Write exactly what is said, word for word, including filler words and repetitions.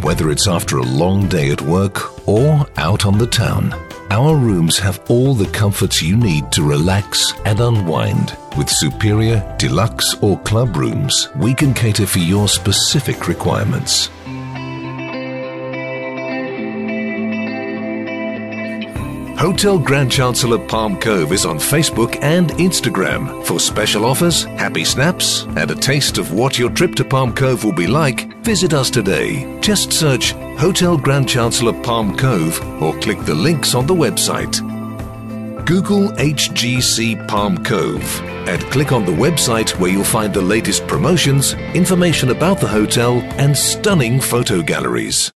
Whether it's after a long day at work or out on the town, our rooms have all the comforts you need to relax and unwind. With superior, deluxe or club rooms, we can cater for your specific requirements. Hotel Grand Chancellor Palm Cove is on Facebook and Instagram. For special offers, happy snaps, and a taste of what your trip to Palm Cove will be like, visit us today. Just search Hotel Grand Chancellor Palm Cove or click the links on the website. Google H G C Palm Cove and click on the website where you'll find the latest promotions, information about the hotel, and stunning photo galleries.